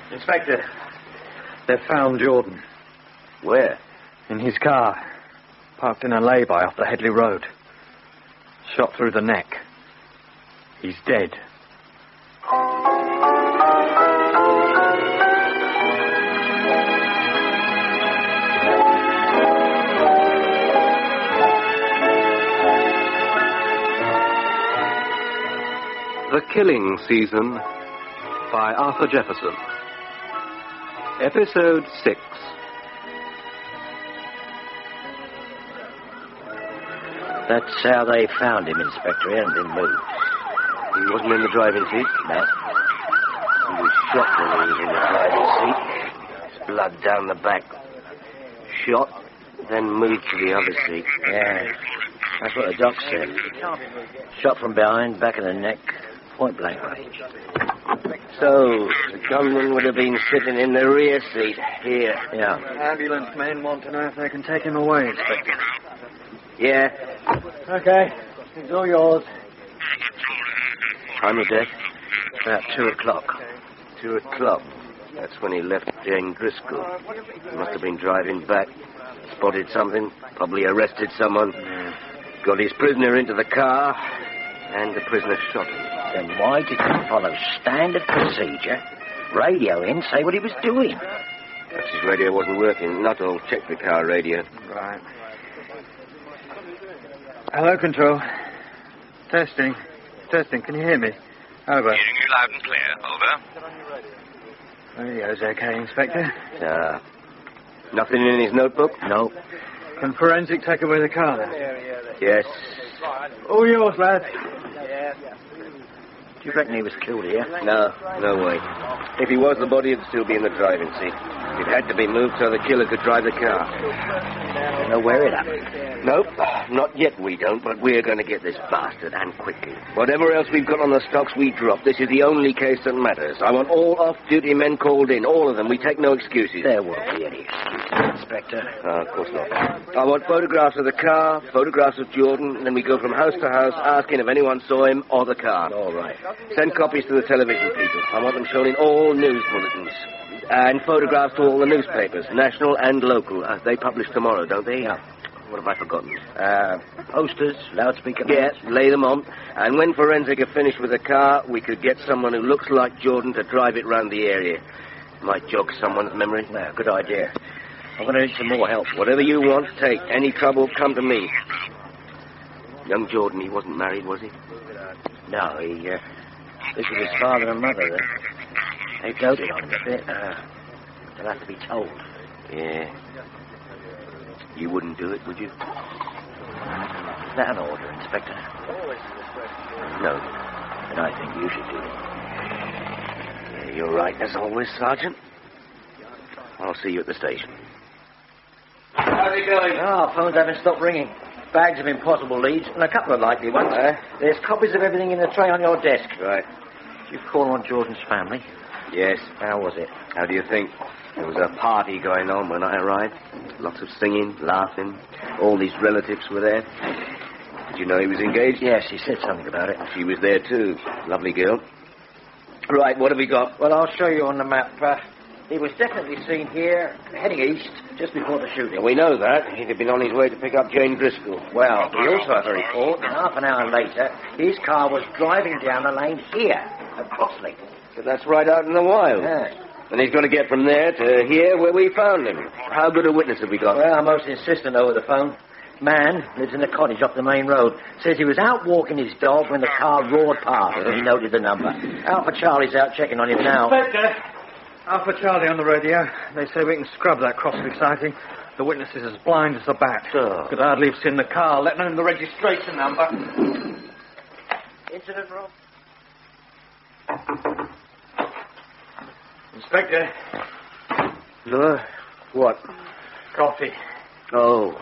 Inspector, they've found Jordan. Where? In his car, parked in a lay-by off the Headley Road. Shot through the neck. He's dead. The Killing Season by Arthur Jefferson. Episode 6. That's how they found him, Inspector. He hadn't been moved. He wasn't in the driving seat? No. He was shot when he was in the driving seat. His blood down the back. Shot, then moved to the other seat. Yeah, that's what the doc said. Shot from behind, back of the neck, point blank range. So, the gunman would have been sitting in the rear seat, here. Yeah. Ambulance men want to know if they can take him away, Inspector. Yeah. Okay, it's all yours. Time of death? About 2 o'clock. 2 o'clock. That's when he left Jane Driscoll. He must have been driving back, spotted something, probably arrested someone, got his prisoner into the car, and the prisoner shot him. Then why did he follow standard procedure, radio in, say what he was doing? Perhaps his radio wasn't working. Not all. Check the car radio. Right. Hello, Control. Testing. Can you hear me? Over. Hearing you loud and clear. Over. Radio's okay, Inspector. Nothing in his notebook? No. Can forensic take away the car now? Yes. All yours, lad. Do you reckon he was killed here? No way. If he was, the body would still be in the driving seat. It had to be moved so the killer could drive the car. You know where it happened? Nope, not yet we don't, but we're going to get this bastard, and quickly. Whatever else we've got on the stocks, we drop. This is the only case that matters. I want all off-duty men called in, all of them. We take no excuses. There won't be any excuses, Inspector. Of course not. I want photographs of the car, photographs of Jordan, and then we go from house to house asking if anyone saw him or the car. All right. Send copies to the television people. I want them shown in all news bulletins. And photographs to all the newspapers, national and local. They publish tomorrow, don't they? Yeah. What have I forgotten? Posters, loudspeaker. Yes, lay them on. And when forensic are finished with the car, we could get someone who looks like Jordan to drive it round the area. Might jog someone's memory. Yeah, good idea. I'm going to need some more help. Whatever you want, take. Any trouble, come to me. Young Jordan, he wasn't married, was he? No, he this was his father and mother. They doted on him a bit. They'll have to be told. Yeah. You wouldn't do it, would you? Is that an order, Inspector? No. Then I think you should do it. Yeah, you're right, as always, Sergeant. I'll see you at the station. How's it going? Phones haven't stopped ringing. Bags of impossible leads and a couple of likely ones. There's copies of everything in the tray on your desk. Right. Did you call on Jordan's family? Yes. How was it? How do you think? There was a party going on when I arrived. Lots of singing, laughing. All these relatives were there. Did you know he was engaged? Yes, he said something about it. She was there, too. Lovely girl. Right, what have we got? Well, I'll show you on the map. He was definitely seen here, heading east, just before the shooting. We know that. He'd have been on his way to pick up Jane Driscoll. Well, we also have a report that half an hour later, his car was driving down the lane here, at Crossley. But that's right out in the wild. Yes. And he's got to get from there to here where we found him. How good a witness have we got? Well, I'm most insistent over the phone. Man lives in a cottage off the main road. Says he was out walking his dog when the car roared past and he noted the number. Alpha Charlie's out checking on him now. Inspector! Alpha Charlie on the radio. They say we can scrub that Crossley sighting. The witness is as blind as a bat. Oh. Could hardly have seen the car, let alone the registration number. Incident room? Inspector. No? What? Coffee. Oh.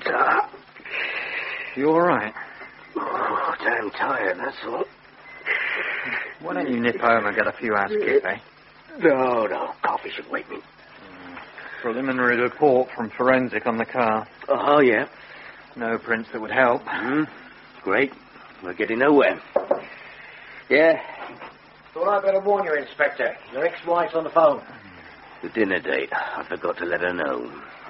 You all right? Oh, damn tired, that's all. Why don't you nip home and get a few hours sleep, eh? No. Coffee should wake me. Preliminary report from forensic on the car. Oh, yeah. No prints that would help. Great. We're getting nowhere. Yeah. Thought I'd better warn you, Inspector. Your ex-wife's on the phone. The dinner date. I forgot to let her know.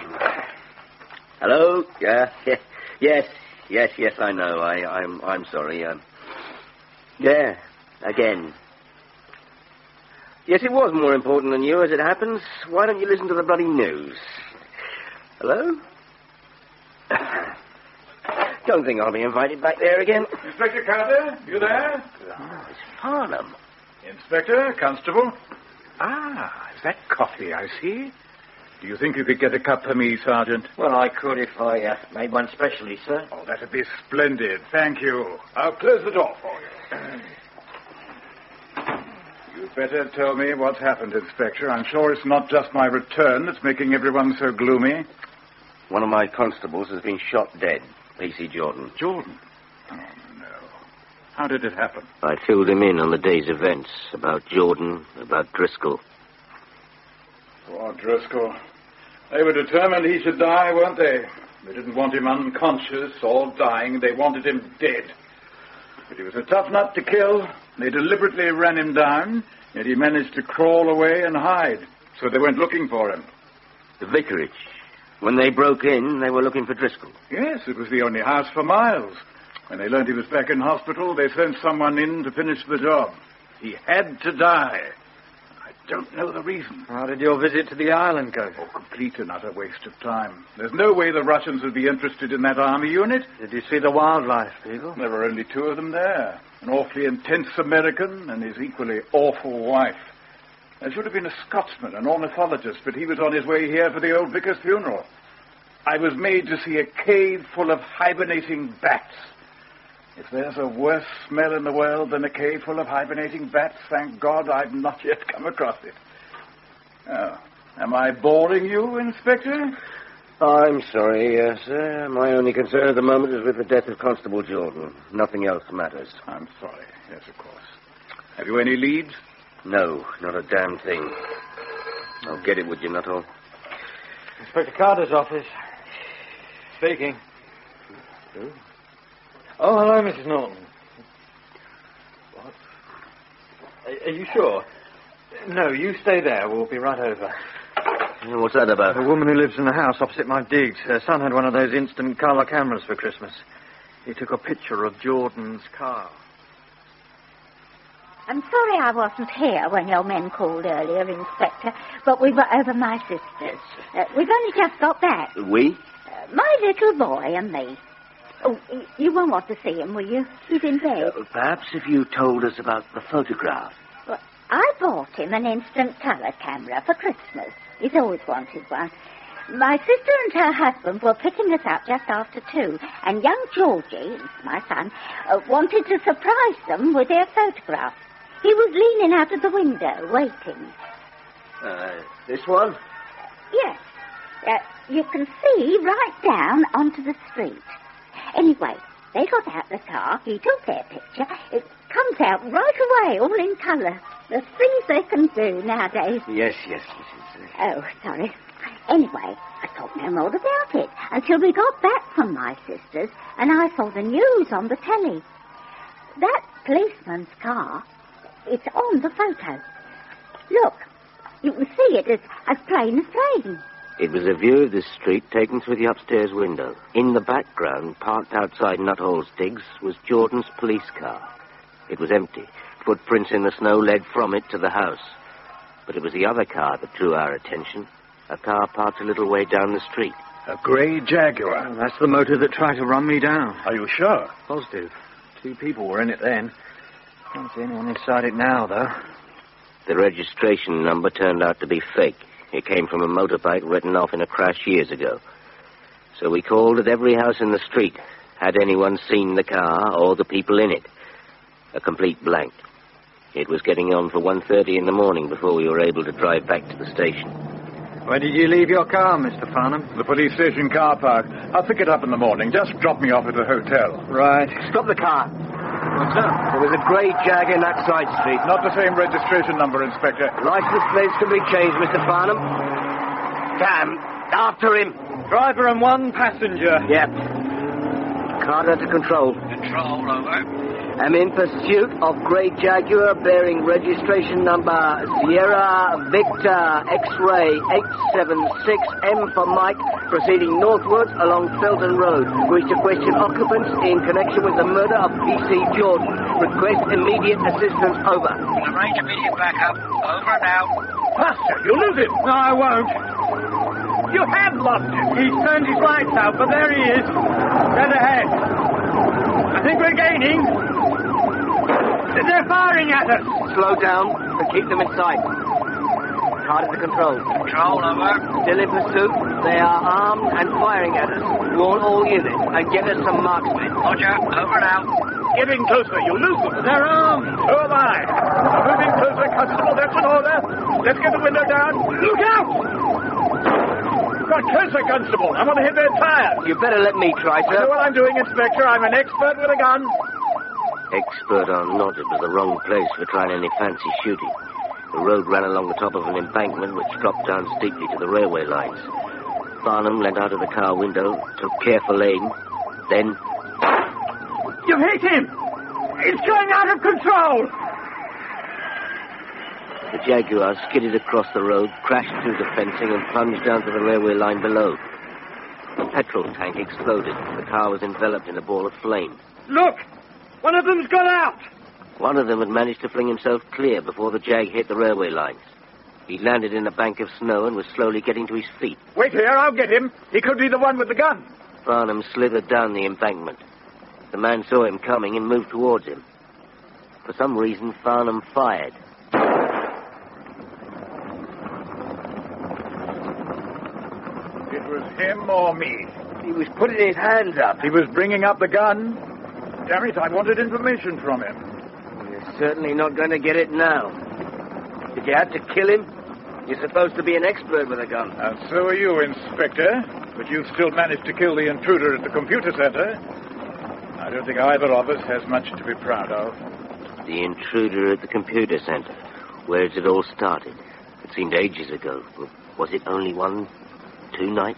Hello? Yeah. Yes, I know. I'm sorry. Yeah, again. Yes, it was more important than you, as it happens. Why don't you listen to the bloody news? Hello? Don't think I'll be invited back there again. Inspector Carter, you there? Oh, it's Farnham. Inspector, Constable. Is that coffee, I see? Do you think you could get a cup for me, Sergeant? Well, I could if I made one specially, sir. Oh, that'd be splendid. Thank you. I'll close the door for you. You'd better tell me what's happened, Inspector. I'm sure it's not just my return that's making everyone so gloomy. One of my constables has been shot dead, P.C. Jordan. Jordan? Oh, no. How did it happen? I filled him in on the day's events about Jordan, about Driscoll. Poor Driscoll. They were determined he should die, weren't they? They didn't want him unconscious or dying. They wanted him dead. But he was a tough nut to kill. They deliberately ran him down, yet he managed to crawl away and hide. So they went looking for him. The vicarage. When they broke in, they were looking for Driscoll. Yes, it was the only house for miles. When they learned he was back in hospital, they sent someone in to finish the job. He had to die. I don't know the reason. How did your visit to the island go? Oh, complete and utter waste of time. There's no way the Russians would be interested in that army unit. Did you see the wildlife people? There were only two of them there. An awfully intense American and his equally awful wife. There should have been a Scotsman, an ornithologist, but he was on his way here for the old vicar's funeral. I was made to see a cave full of hibernating bats. If there's a worse smell in the world than a cave full of hibernating bats, thank God I've not yet come across it. Oh, am I boring you, Inspector? I'm sorry, sir. My only concern at the moment is with the death of Constable Jordan. Nothing else matters. I'm sorry. Yes, of course. Have you any leads? No, not a damn thing. I'll get it with you, Nuttall. Inspector Carter's office. Speaking. Who? Oh, hello, Mrs. Norton. What? Are you sure? No, you stay there. We'll be right over. What's that about? A woman who lives in the house opposite my digs. Her son had one of those instant colour cameras for Christmas. He took a picture of Jordan's car. I'm sorry I wasn't here when your men called earlier, Inspector, but we were over my sister's. We've only just got back. We? My little boy and me. Oh, you won't want to see him, will you? He's in bed. Perhaps if you told us about the photograph. Well, I bought him an instant colour camera for Christmas. He's always wanted one. My sister and her husband were picking us up just after 2, and young Georgie, my son, wanted to surprise them with their photograph. He was leaning out of the window, waiting. This one? Yes. You can see right down onto the street. Anyway, they got out the car, he took their picture. It comes out right away, all in colour. The things they can do nowadays. Yes, Mrs. Oh, sorry. Anyway, I thought no more about it until we got back from my sister's and I saw the news on the telly. That policeman's car, it's on the photo. Look, you can see it as plain as plain. It was a view of the street taken through the upstairs window. In the background, parked outside Nuttall's digs, was Jordan's police car. It was empty. Footprints in the snow led from it to the house. But it was the other car that drew our attention. A car parked a little way down the street. A grey Jaguar. Well, that's the motor that tried to run me down. Are you sure? Positive. 2 people were in it then. Can't see anyone inside it now, though. The registration number turned out to be fake. It came from a motorbike written off in a crash years ago. So we called at every house in the street. Had anyone seen the car or the people in it? A complete blank. It was getting on for 1:30 in the morning before we were able to drive back to the station. Where did you leave your car, Mr. Farnham? The police station car park. I'll pick it up in the morning. Just drop me off at the hotel. Right. Stop the car. What's up? There was a grey Jag in that side street. Not the same registration number, Inspector. License plates can be changed, Mr. Farnham. Damn. After him. Driver and 1 passenger. Yep. Carter to control. Control, over. I'm in pursuit of Grey Jaguar bearing registration number Sierra Victor X-Ray 876M for Mike, proceeding northwards along Felton Road. Wish to question occupants in connection with the murder of P.C. Jordan. Request immediate assistance, over. Arrange immediate backup. Over and out. Faster, you'll lose him. No, I won't. You have lost him. He's turned his lights out, but there he is. Dead ahead. I think we're gaining. They're firing at us. Slow down and keep them in sight. Carter to control. Control, over. Still in pursuit. They are armed and firing at us. Warn all units and get us some marksmen. Roger, over and out. Get in closer, you'll lose them. They're armed. So am I. Moving closer, Constable, that's an order. Let's get the window down. Look out! Got closer, Constable. I want to hit their tires. You better let me try, I know sir. what I'm doing, Inspector. I'm an expert with a gun. Expert or not, it was the wrong place for trying any fancy shooting. The road ran along the top of an embankment which dropped down steeply to the railway lines. Farnham leant out of the car window, took careful aim, then... You hit him! It's going out of control! The Jaguar skidded across the road, crashed through the fencing and plunged down to the railway line below. The petrol tank exploded. The car was enveloped in a ball of flame. Look! One of them's got out! One of them had managed to fling himself clear before the Jag hit the railway lines. He landed in a bank of snow and was slowly getting to his feet. Wait here, I'll get him. He could be the one with the gun. Farnham slithered down the embankment. The man saw him coming and moved towards him. For some reason, Farnham fired. It was him or me. He was putting his hands up. He was bringing up the gun. Damn it, I wanted information from him. You're certainly not going to get it now. Did you have to kill him? You're supposed to be an expert with a gun. And so are you, Inspector. But you've still managed to kill the intruder at the computer center. I don't think either of us has much to be proud of. The intruder at the computer center. Where it all started. It seemed ages ago. Was it only 1, 2 nights?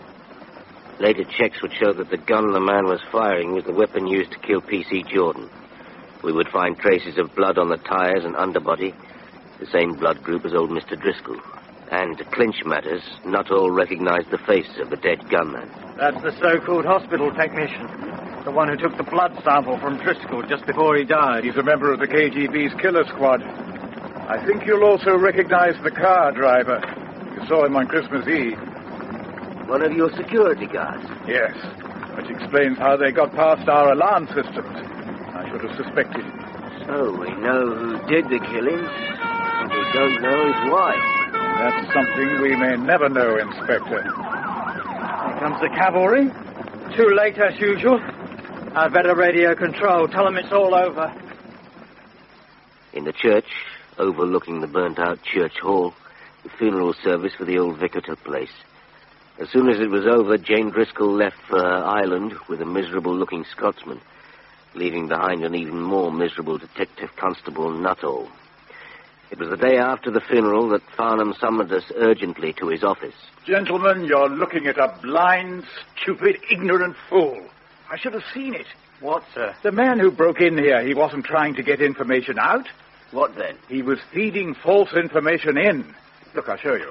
Later checks would show that the gun the man was firing was the weapon used to kill P.C. Jordan. We would find traces of blood on the tires and underbody, the same blood group as old Mr. Driscoll. And to clinch matters, not all recognized the faces of the dead gunman. That's the so-called hospital technician. The one who took the blood sample from Driscoll just before he died. He's a member of the KGB's killer squad. I think you'll also recognize the car driver. You saw him on Christmas Eve. One of your security guards? Yes, which explains how they got past our alarm systems. I should have suspected. So we know who did the killing, and we don't know his wife. That's something we may never know, Inspector. Here comes the cavalry. Too late as usual. I'd better radio control. Tell them it's all over. In the church, overlooking the burnt-out church hall, the funeral service for the old vicar took place. As soon as it was over, Jane Driscoll left for her island with a miserable-looking Scotsman, leaving behind an even more miserable Detective Constable Nuttall. It was the day after the funeral that Farnham summoned us urgently to his office. Gentlemen, you're looking at a blind, stupid, ignorant fool. I should have seen it. What, sir? The man who broke in here, he wasn't trying to get information out. What then? He was feeding false information in. Look, I'll show you.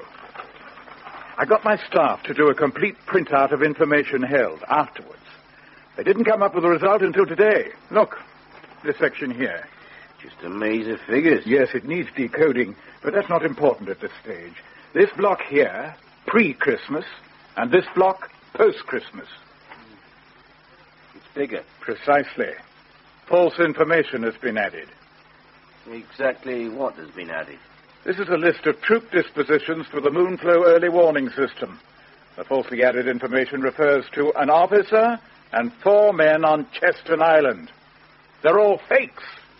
I got my staff to do a complete printout of information held afterwards. They didn't come up with a result until today. Look, this section here. Just a maze of figures. Yes, it needs decoding, but that's not important at this stage. This block here, pre-Christmas, and this block, post-Christmas. It's bigger. Precisely. False information has been added. Exactly what has been added? This is a list of troop dispositions for the Moonflow early warning system. The falsely added information refers to an officer and 4 men on Cheston Island. They're all fakes.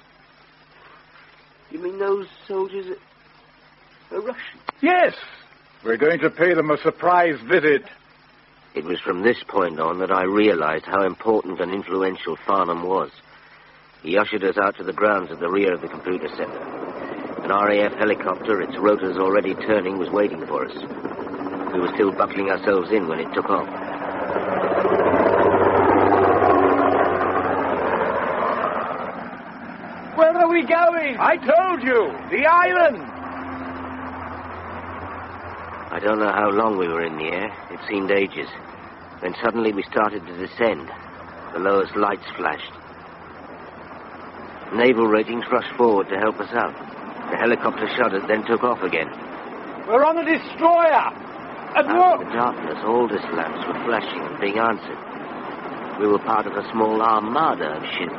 You mean those soldiers are Russian? Yes. We're going to pay them a surprise visit. It was from this point on that I realized how important and influential Farnham was. He ushered us out to the grounds at the rear of the computer center. An RAF helicopter, its rotors already turning, was waiting for us. We were still buckling ourselves in when it took off. we going? I told you, the island. I don't know how long we were in the air. It seemed ages. Then suddenly we started to descend. The lowest lights flashed. Naval ratings rushed forward to help us out. The helicopter shuddered, then took off again. We're on a destroyer. And Out look! of the darkness, Aldous lamps were flashing and being answered. We were part of a small armada of ships.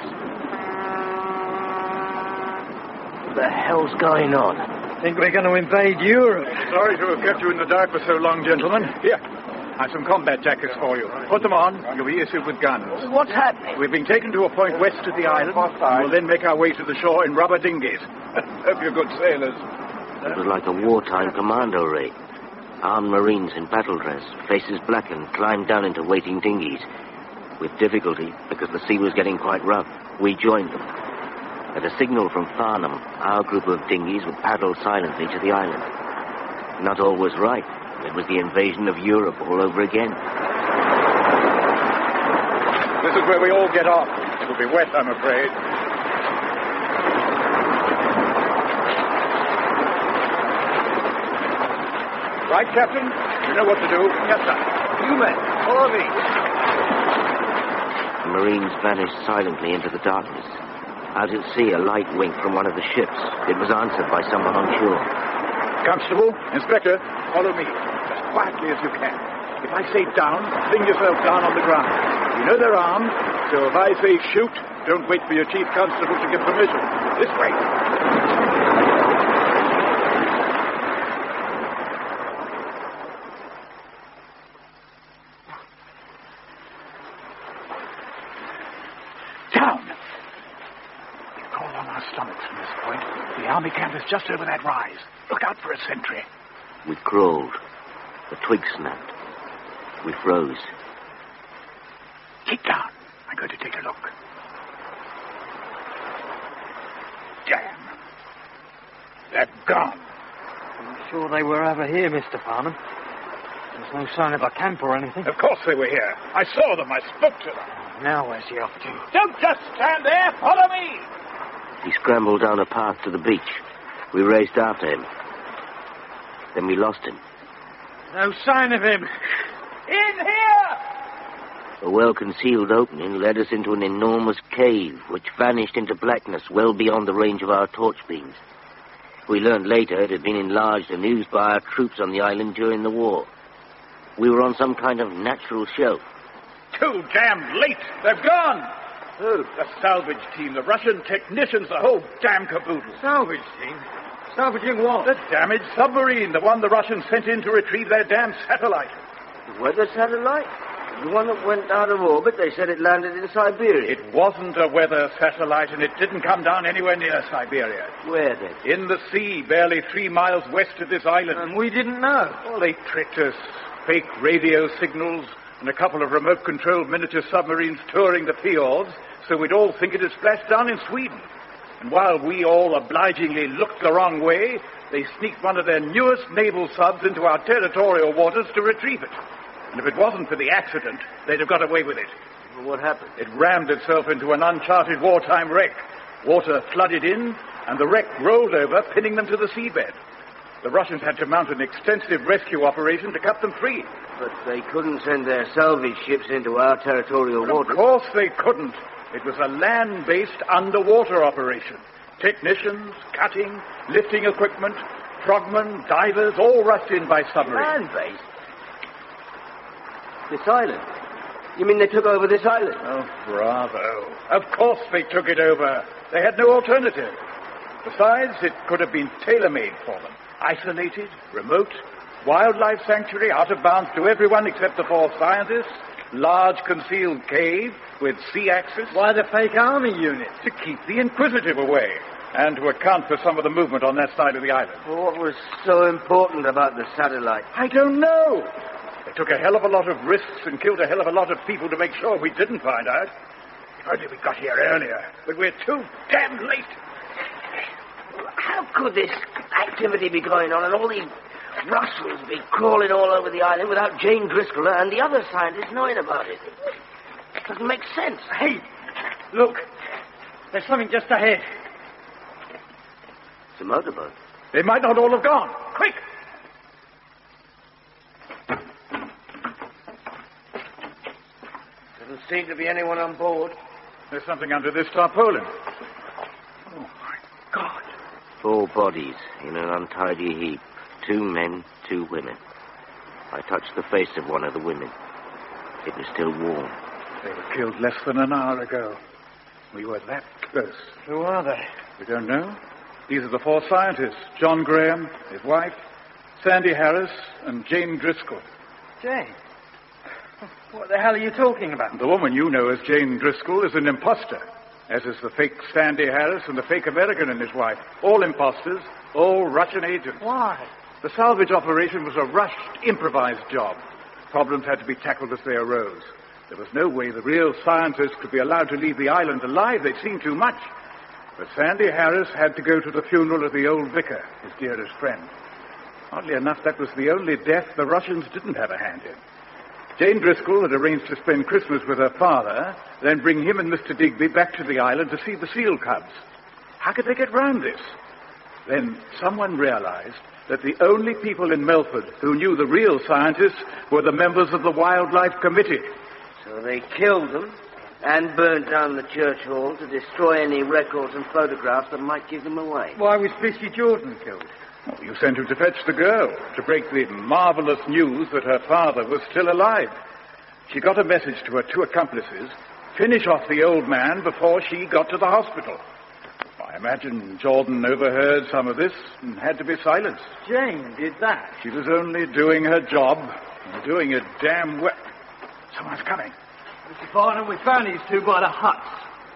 What the hell's going on? Think we're going to invade Europe? Sorry to have kept you in the dark for so long, gentlemen. Here, I've some combat jackets for you. Put them on. You'll be issued with guns. What's happening? We've been taken to a point west of the island. We'll then make our way to the shore in rubber dinghies. Hope you're good sailors. It was like a wartime commando raid. Armed Marines in battle dress, faces blackened, climbed down into waiting dinghies. With difficulty, because the sea was getting quite rough, we joined them. At a signal from Farnham, our group of dinghies would paddle silently to the island. Not all was right. It was the invasion of Europe all over again. This is where we all get off. It'll be wet, I'm afraid. Right, Captain? You know what to do. Yes, sir. You men, follow me. The Marines vanished silently into the darkness. Out at sea, a light winked from one of the ships. It was answered by someone on shore. Constable, Inspector, follow me. As quietly as you can. If I say down, fling yourself down on the ground. You know they're armed, so if I say shoot, don't wait for your chief constable to give permission. This way. Down. We crawl on our stomachs from this point. The army camp is just over that rise. Look out for a sentry. We crawled. The twig snapped. We froze. Keep down. I'm going to take a look. Damn. They're gone. I'm sure they were over here, Mr. Farnham. There's no sign of a camp or anything. Of course they were here. I saw them. I spoke to them. Now where's he off to? Don't just stand there. Follow me. He scrambled down a path to the beach. We raced after him. Then we lost him. No sign of him. In here! A well-concealed opening led us into an enormous cave, which vanished into blackness well beyond the range of our torch beams. We learned later it had been enlarged and used by our troops on the island during the war. We were on some kind of natural shelf. Too damn late. They're gone. Who? The salvage team, the Russian technicians, the whole damn caboodle. Salvage team? Salvaging what? The damaged submarine, the one the Russians sent in to retrieve their damn satellite. The weather satellite? The one that went out of orbit, they said it landed in Siberia. It wasn't a weather satellite, and it didn't come down anywhere near Siberia. Where then? In the sea, barely 3 miles west of this island. And we didn't know. Well, they tricked us. Fake radio signals and a couple of remote-controlled miniature submarines touring the fjords, so we'd all think it had splashed down in Sweden. And while we all obligingly looked the wrong way, they sneaked one of their newest naval subs into our territorial waters to retrieve it. And if it wasn't for the accident, they'd have got away with it. Well, what happened? It rammed itself into an uncharted wartime wreck. Water flooded in, and the wreck rolled over, pinning them to the seabed. The Russians had to mount an extensive rescue operation to cut them free. But they couldn't send their salvage ships into our territorial waters. Of course they couldn't. It was a land-based underwater operation. Technicians, cutting, lifting equipment, frogmen, divers, all rushed in by submarine. Land-based? This island? You mean they took over this island? Oh, bravo. Of course they took it over. They had no alternative. Besides, it could have been tailor-made for them. Isolated, remote, wildlife sanctuary, out of bounds to everyone except the 4 scientists, large concealed cave with sea access. Why the fake army unit? To keep the inquisitive away and to account for some of the movement on that side of the island. Well, what was so important about the satellite? I don't know. They took a hell of a lot of risks and killed a hell of a lot of people to make sure we didn't find out. Hardly we got here earlier, but we're too damn late. How could this activity be going on and all these Russells be crawling all over the island without Jane Driscoll and the other scientists knowing about it? It doesn't make sense. Hey, look. There's something just ahead. It's a motorboat. They might not all have gone. Quick! Doesn't seem to be anyone on board. There's something under this tarpaulin. Oh, my God. 4 bodies in an untidy heap. 2 men, 2 women. I touched the face of one of the women. It was still warm. They were killed less than an hour ago. We were that close. Who are they? We don't know. These are the 4 scientists. John Graham, his wife, Sandy Harris, and Jane Driscoll. Jane? What the hell are you talking about? The woman you know as Jane Driscoll is an imposter, as is the fake Sandy Harris and the fake American and his wife. All imposters, all Russian agents. Why? The salvage operation was a rushed, improvised job. Problems had to be tackled as they arose. There was no way the real scientists could be allowed to leave the island alive. They'd seen too much. But Sandy Harris had to go to the funeral of the old vicar, his dearest friend. Oddly enough, that was the only death the Russians didn't have a hand in. Jane Driscoll had arranged to spend Christmas with her father, then bring him and Mr. Digby back to the island to see the seal cubs. How could they get round this? Then someone realized that the only people in Melford who knew the real scientists were the members of the Wildlife Committee. So they killed them and burned down the church hall to destroy any records and photographs that might give them away. Why was Bisky Jordan killed? Oh, you sent him to fetch the girl, to break the marvelous news that her father was still alive. She got a message to her 2 accomplices, finish off the old man before she got to the hospital. I imagine Jordan overheard some of this and had to be silenced. Jane did that? She was only doing her job, and doing it damn well. Someone's coming. Mr. Farnham, we found these 2 by the huts.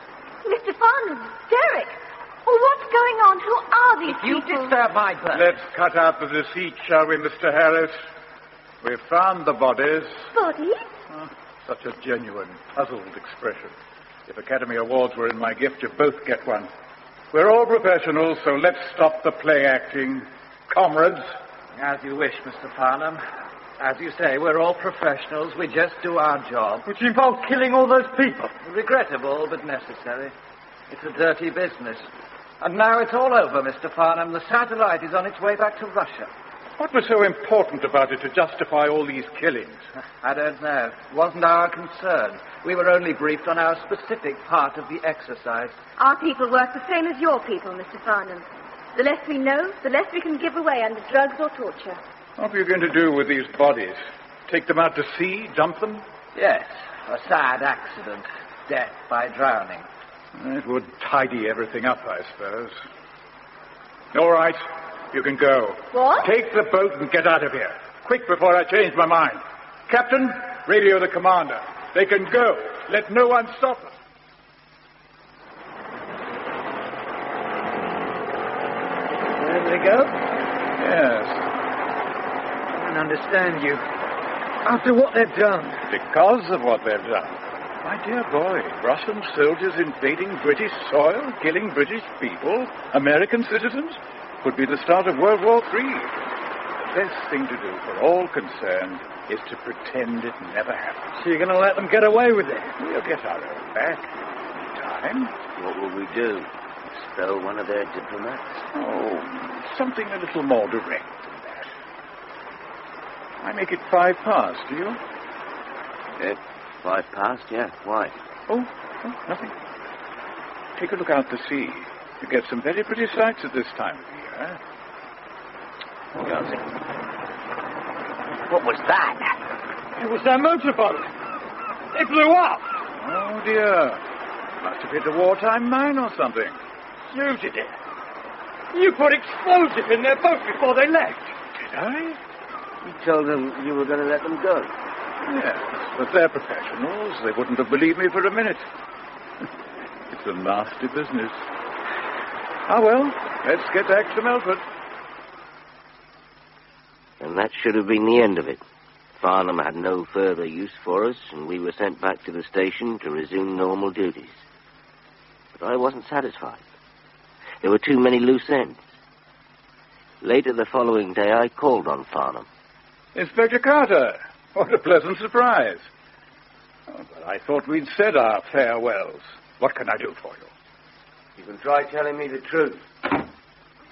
Mr. Farnham, Derek. Well, what's going on? Who are these You people? disturb my bird. Let's cut out the deceit, shall we, Mr. Harris? We've found the bodies. Bodies? Oh, such a genuine, puzzled expression. If Academy Awards were in my gift, you'd both get one. We're all professionals, so let's stop the play acting. Comrades. As you wish, Mr. Farnham. As you say, we're all professionals. We just do our job. Which involves killing all those people. Regrettable, but necessary. It's a dirty business. And now it's all over, Mr. Farnham. The satellite is on its way back to Russia. What was so important about it to justify all these killings? I don't know. It wasn't our concern. We were only briefed on our specific part of the exercise. Our people work the same as your people, Mr. Farnham. The less we know, the less we can give away under drugs or torture. What are you going to do with these bodies? Take them out to sea? Dump them? Yes, a sad accident. Death by drowning. It would tidy everything up, I suppose. All right, you can go. What? Take the boat and get out of here. Quick, before I change my mind. Captain, radio the commander. They can go. Let no one stop them. Where did they go? Yes. I don't understand you. After what they've done. Because of what they've done. My dear boy, Russian soldiers invading British soil, killing British people, American citizens, could be the start of World War III. The best thing to do for all concerned is to pretend it never happened. So you're going to let them get away with it? We'll get our own back. In time. What will we do? Expel one of their diplomats? Oh, something a little more direct than that. I make it 5 past, do you? 5 past, yeah. Why? Oh, nothing. Take a look out to sea. You get some very pretty sights at this time of year. What was that? It was their motorboat. It blew up. Oh, dear. Must have hit a wartime mine or something. You did it. You put explosive in their boat before they left. Did I? You told them you were going to let them go. Yes, but they're professionals. They wouldn't have believed me for a minute. It's a nasty business. Ah, well, let's get back to Melford. And that should have been the end of it. Farnham had no further use for us, and we were sent back to the station to resume normal duties. But I wasn't satisfied. There were too many loose ends. Later the following day, I called on Farnham. Inspector Carter, what a pleasant surprise. Oh, but I thought we'd said our farewells. What can I do for you? You can try telling me the truth.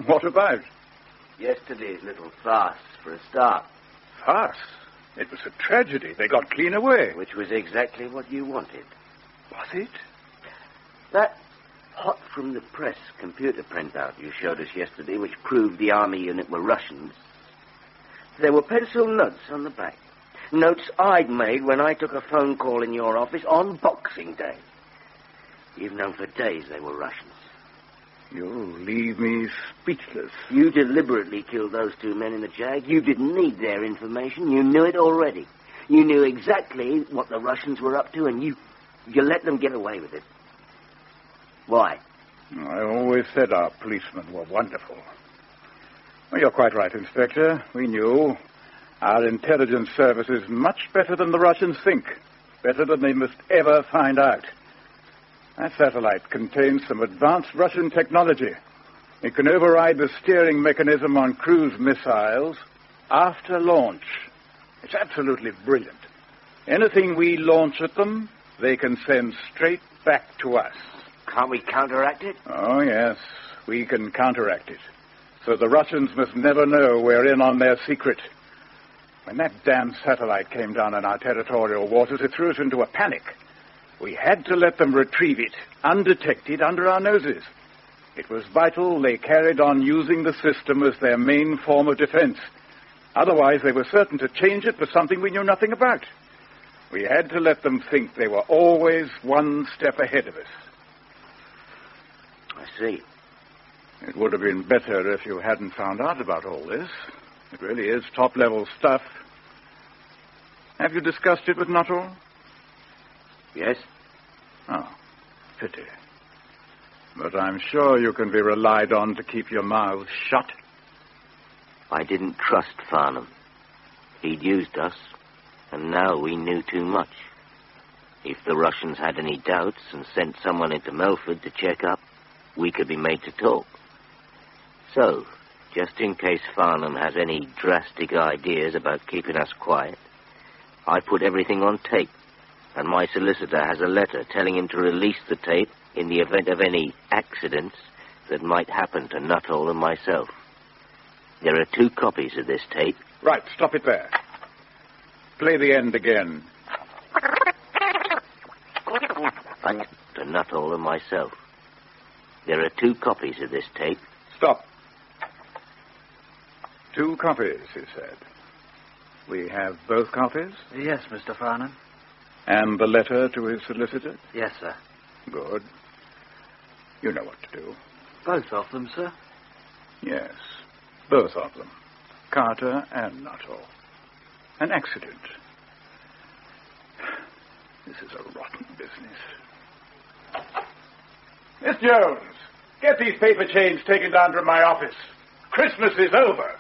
What about? Yesterday's little farce, for a start. Farce? It was a tragedy. They got clean away. Which was exactly what you wanted. Was it? That hot-from-the-press computer printout you showed us yesterday, which proved the army unit were Russians. There were pencil notes on the back. Notes I'd made when I took a phone call in your office on Boxing Day. You've known for days they were Russians. You leave me speechless. You deliberately killed those two men in the Jag. You didn't need their information. You knew it already. You knew exactly what the Russians were up to, and you let them get away with it. Why? I always said our policemen were wonderful. Well, you're quite right, Inspector. We knew our intelligence service is much better than the Russians think. Better than they must ever find out. That satellite contains some advanced Russian technology. It can override the steering mechanism on cruise missiles after launch. It's absolutely brilliant. Anything we launch at them, they can send straight back to us. Can't we counteract it? Oh, yes. We can counteract it. So the Russians must never know we're in on their secret. When that damn satellite came down in our territorial waters, it threw us into a panic. We had to let them retrieve it, undetected, under our noses. It was vital they carried on using the system as their main form of defense. Otherwise, they were certain to change it for something we knew nothing about. We had to let them think they were always one step ahead of us. I see. It would have been better if you hadn't found out about all this. It really is top-level stuff. Have you discussed it with Nuttall? Yes. Oh, pity. But I'm sure you can be relied on to keep your mouth shut. I didn't trust Farnham. He'd used us, and now we knew too much. If the Russians had any doubts and sent someone into Melford to check up, we could be made to talk. So, just in case Farnham has any drastic ideas about keeping us quiet, I put everything on tape, and my solicitor has a letter telling him to release the tape in the event of any accidents that might happen to Nuttall and myself. There are 2 copies of this tape. Right, stop it there. Play the end again. To Nuttall and myself. There are 2 copies of this tape. Stop. 2 copies, he said. We have both copies? Yes, Mr. Farnham. And the letter to his solicitor? Yes, sir. Good. You know what to do. Both of them, sir? Yes, both of them. Carter and Nuttall. An accident. This is a rotten business. Miss Jones, get these paper chains taken down to my office. Christmas is over.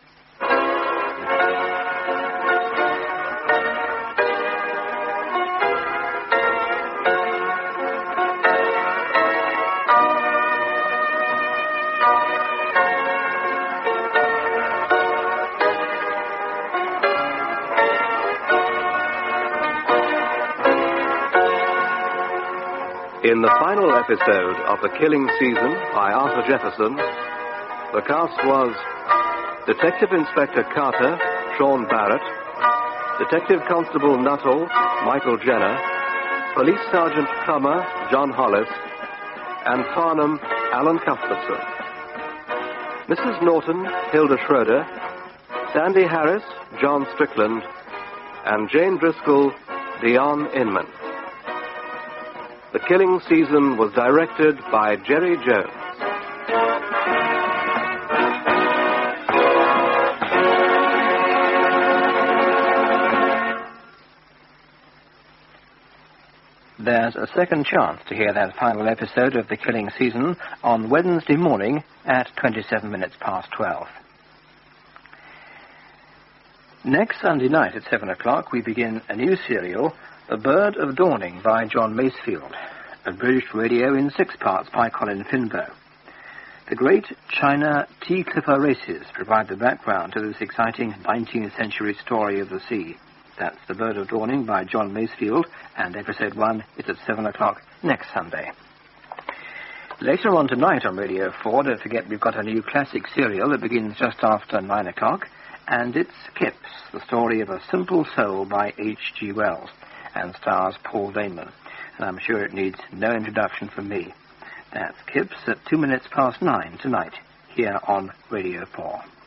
In the final episode of The Killing Season by Arthur Jefferson, the cast was Detective Inspector Carter, Sean Barrett, Detective Constable Nuttall, Michael Jenner, Police Sergeant Plummer, John Hollis, and Farnham, Alan Cuthbertson. Mrs. Norton, Hilda Schroeder, Sandy Harris, John Strickland, and Jane Driscoll, Dion Inman. The Killing Season was directed by Jerry Jones. There's a second chance to hear that final episode of The Killing Season on Wednesday morning at 27 minutes past 12. Next Sunday night at 7 o'clock, we begin a new serial, A Bird of Dawning by John Masefield, abridged radio in 6 parts by Colin Finbow. The great China tea clipper races provide the background to this exciting 19th century story of the sea. That's The Bird of Dawning by John Masefield, and episode 1 is at 7 o'clock next Sunday. Later on tonight on Radio 4, don't forget we've got a new classic serial that begins just after 9 o'clock, and it's Kipps, the story of a simple soul by H.G. Wells, and stars Paul Damon. And I'm sure it needs no introduction from me. That's Kipps at 9:02 tonight, here on Radio 4.